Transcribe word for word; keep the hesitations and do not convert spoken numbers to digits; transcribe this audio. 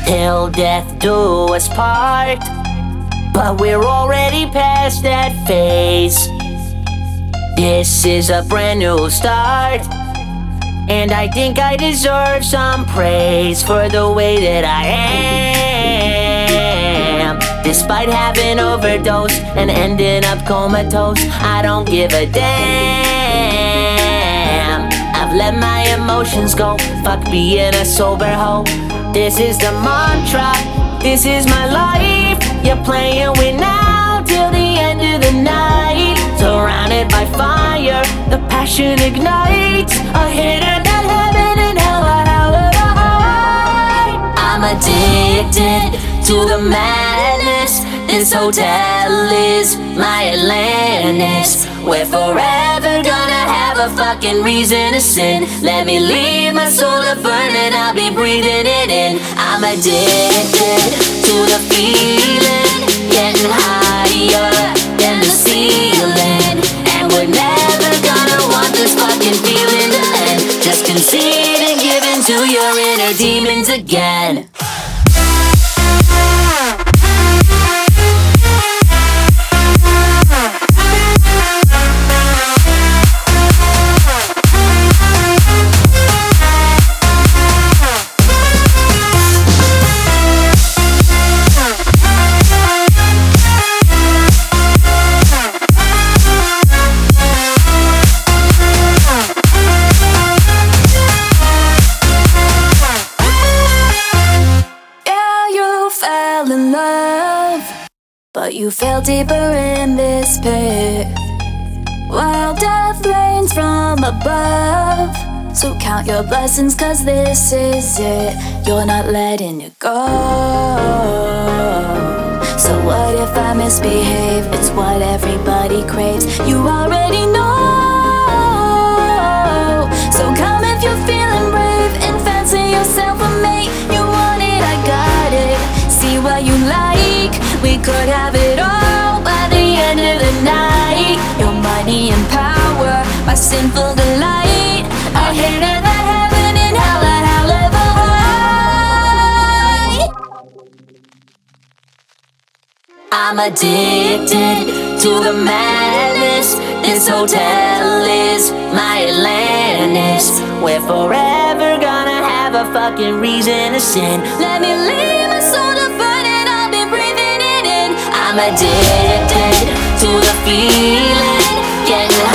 till death do us part. But we're already past that phase. This is a brand new start, and I think I deserve some praise for the way that I am. Despite having overdosed and ending up comatose, I don't give a damn. I've let my emotions go, fuck being a sober hoe. This is the mantra, this is my life. You're playing with now till the end of the night. Surrounded by fire, the passion ignites. A hidden that heaven and hell are hell of a high. I'm addicted to the madness. This hotel is my Atlantis. We're forever gonna have a fucking reason to sin. Let me leave my soul to burn and I'll be breathing it in. I'm addicted to the feeling, getting higher than the ceiling. And we're never gonna want this fucking feeling to end. Just concede and give in to your inner demons again. But you fell deeper in this pit, while death rains from above. So count your blessings, cause this is it. You're not letting it go. So what if I misbehave? It's what everybody craves. You already know. So come if you're feeling brave and fancy yourself a mate. You want it, I got it. See what you like. We could have it all by the end of the night. Your money and power, my sinful delight. I hate it, the heaven and hell, and hell ever high. I'm addicted to the madness. This hotel is my Atlantis. We're forever gonna have a fucking reason to sin. Let me leave my soul to burn and I'll be breathing it in. I'm addicted to the feeling, getting